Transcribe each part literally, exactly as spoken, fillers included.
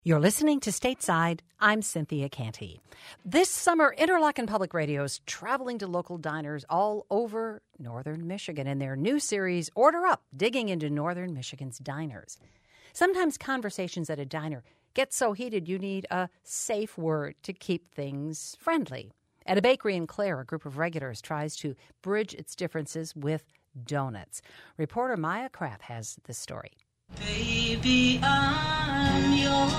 You're listening to Stateside. I'm Cynthia Canty. This summer, Interlochen Public Radio is traveling to local diners all over northern Michigan in their new series, Order Up, digging into northern Michigan's diners. Sometimes conversations at a diner get so heated you need a safe word to keep things friendly. At a bakery in Clare, a group of regulars tries to bridge its differences with donuts. Reporter Maya Kraft has this story. Baby, I'm yours.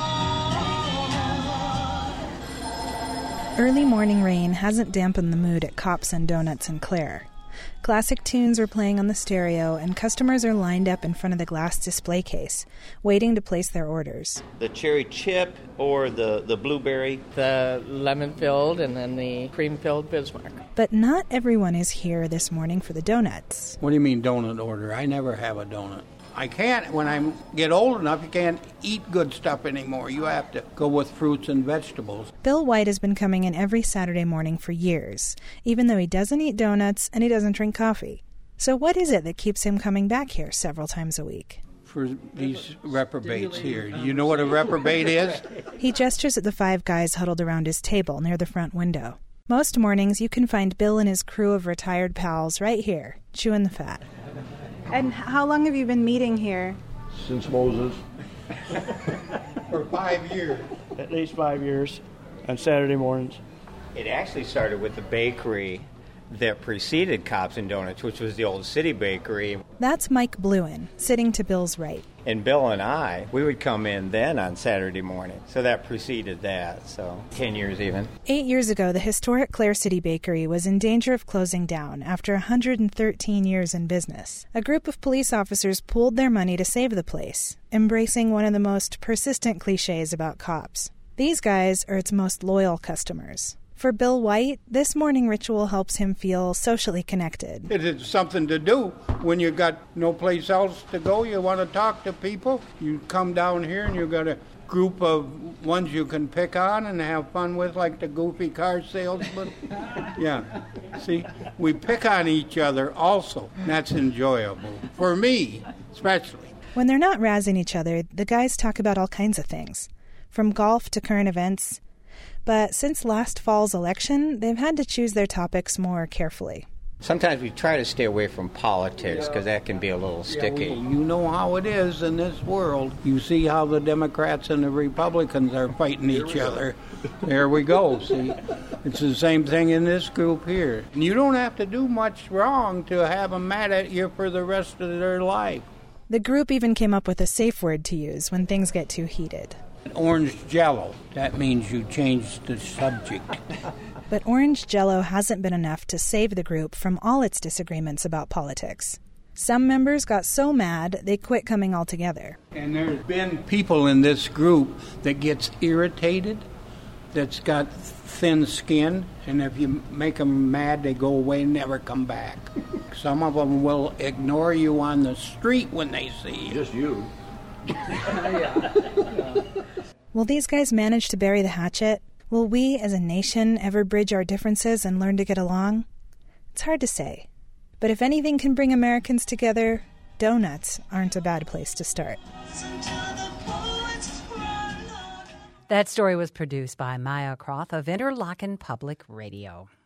Early morning rain hasn't dampened the mood at Cops and Donuts in Clare. Classic tunes are playing on the stereo, and customers are lined up in front of the glass display case, waiting to place their orders. The cherry chip or the, the blueberry? The lemon-filled and then the cream-filled Bismarck. But not everyone is here this morning for the donuts. What do you mean donut order? I never have a donut. I can't, when I get old enough, you can't eat good stuff anymore. You have to go with fruits and vegetables. Bill White has been coming in every Saturday morning for years, even though he doesn't eat donuts and he doesn't drink coffee. So what is it that keeps him coming back here several times a week? For these reprobates here. Do you know what a reprobate is? He gestures at the five guys huddled around his table near the front window. Most mornings you can find Bill and his crew of retired pals right here, chewing the fat. And how long have you been meeting here? Since Moses. For five years. At least five years on Saturday mornings. It actually started with the bakery that preceded Cops and Donuts, which was the old city bakery. That's Mike Bluen, sitting to Bill's right. And Bill and I, we would come in then on Saturday morning. So that preceded that, so ten years even. Eight years ago, the historic Clare City Bakery was in danger of closing down after one hundred thirteen years in business. A group of police officers pooled their money to save the place, embracing one of the most persistent cliches about cops. These guys are its most loyal customers. For Bill White, this morning ritual helps him feel socially connected. It is something to do. When you got no place else to go, you want to talk to people, you come down here and you got a group of ones you can pick on and have fun with, like the goofy car salesman. Yeah. See, we pick on each other also. That's enjoyable. For me, especially. When they're not razzing each other, the guys talk about all kinds of things, from golf to current events. But since last fall's election, they've had to choose their topics more carefully. Sometimes we try to stay away from politics because that can be a little sticky. Yeah, well, you know how it is in this world. You see how the Democrats and the Republicans are fighting each other. There we go, see. It's the same thing in this group here. You don't have to do much wrong to have them mad at you for the rest of their life. The group even came up with a safe word to use when things get too heated. Orange Jello. That means you changed the subject. But Orange Jello hasn't been enough to save the group from all its disagreements about politics. Some members got so mad they quit coming altogether. And there's been people in this group that gets irritated, that's got thin skin, and if you make them mad, they go away and never come back. Some of them will ignore you on the street when they see you. Just you. Will these guys manage to bury the hatchet? Will we, as a nation, ever bridge our differences and learn to get along? It's hard to say. But if anything can bring Americans together, donuts aren't a bad place to start. That story was produced by Maya Kraft of Interlochen Public Radio.